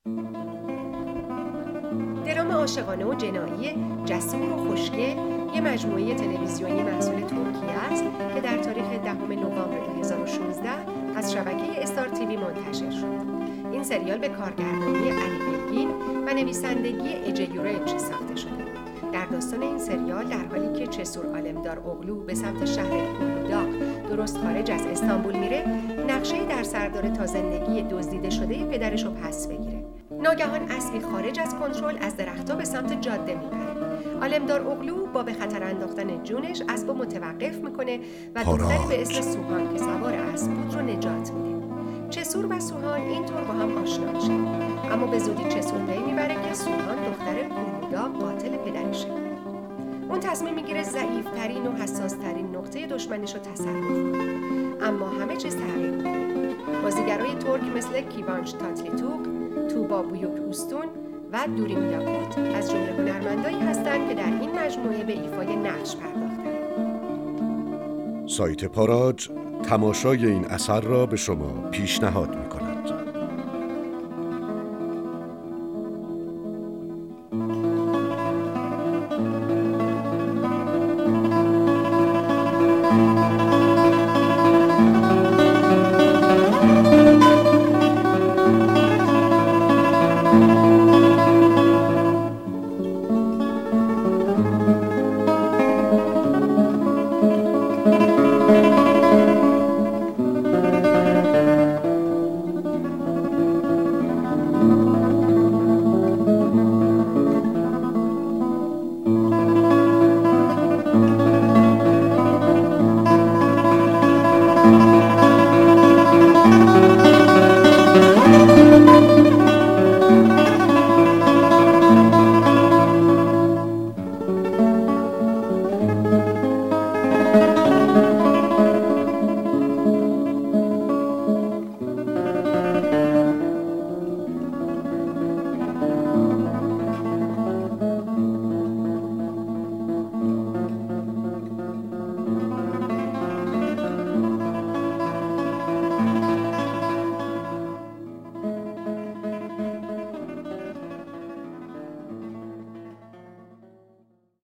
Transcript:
درام عاشقانه و جنایی جسور و خوشگل یه مجموعه تلویزیونی محصول ترکیه است که در تاریخ 10 نوامبر 2016 از شبکه استار تیوی منتشر شد. این سریال به کارگردانی علی بیلگین و نویسندگی اجه یورنچ ساخته شده. در داستان این سریال در حالی که چسور آلمدار اوغلو به سمت شهر کورداق درست خارج از استانبول میره، نقشه‌ای در سرداره تا زندگی دزدیده شده پدرش رو پس بگیره. ناگهان اسبی خارج از کنترل از درخت‌ها به سمت جاده میبره. آلمدار اوغلو با به خطر انداختن جونش اسب متوقف میکنه و دختری به اسم سوهان که سوار اسب بود رو نجات میده. چسور و سوهان اینطور با هم آشنا میشن، اما به زودی چسور پی میبره که سوهان دختر کورداق قاتل پدرشه. اون تصمیم میگیره ضعیف‌ترین و حساس‌ترین نقطه دشمنیش رو تصرف کنه، اما همه چیز تغییر میکنه. بازیگرای ترک مثل کیوانچ تاتلیتوق، توبا بویوک اوستون و دوریم یاکوت از جمله هنرمندایی هستند که در این مجموعه به ایفای نقش پرداختند. سایت پاراج تماشای این اثر را به شما پیشنهاد می‌کند.